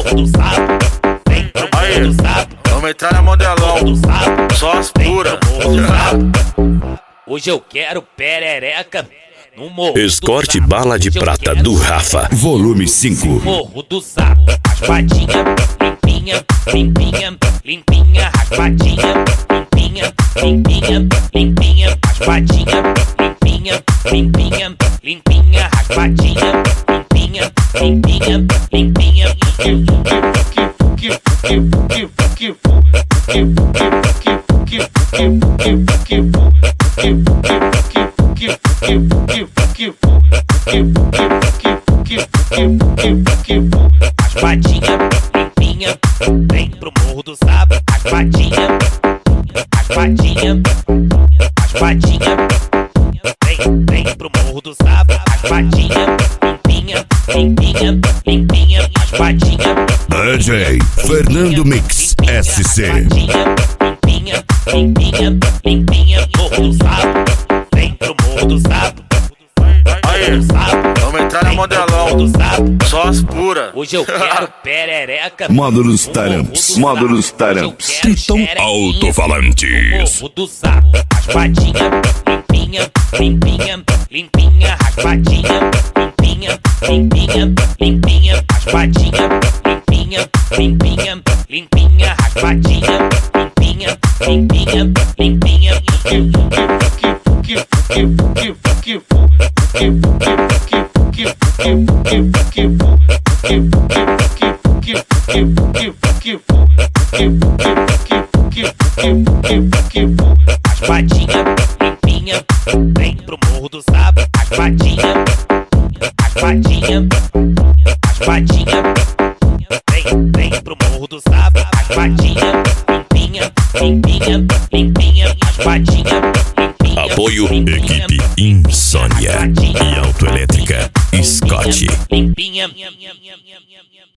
do sapo, vem pro morro do sapo. Vamos entrar na modelão, Do sapo, só as puras. morro do sapo. Hoje eu quero perereca no morro Escorte do sapo. Bala de Hoje eu Prata quero do Rafa, volume 5. morro do sapo, raspadinha, limpinha, limpinha, limpinha, raspadinha, limpinha, limpinha, limpinha, raspadinha, limpinha, limpinha, limpinha, raspadinha, limpinha, limpinha, limpinha. Raspadinha, limpinha, vem pro morro do sapo. Raspadinha, raspadinha, raspadinha, vem pro morro do sapo. Raspadinha, limpinha, limpinha, limpinha, raspadinha. DJ Fernando Mix SC. Limpinha, limpinha, limpinha, morro do sapo. Vem pro morro do sapo. Aí, vamos entrar na modelão, Do sapo. só as puras. Hoje eu quero perereca. Módulos no morro Taramps, do módulos sapo. Hoje eu Taramps. quero Triton xerequinha Alto-Falantes. no morro do sapo. Raspadinha, limpinha, limpinha, limpinha, raspadinha, limpinha, limpinha, limpinha, raspadinha, limpinha, limpinha, limpinha, raspadinha, limpinha, limpinha, limpinha. Raspadinha, limpinha, vem pro morro do sapo. Raspadinha, raspadinha, raspadinha, vem pro morro do sapo. Raspadinha, limpinha, limpinha, limpinha, raspadinha, limpinha. Apoio limpinha, Equipe Insônia e Autoelétrica Scott. limpinha.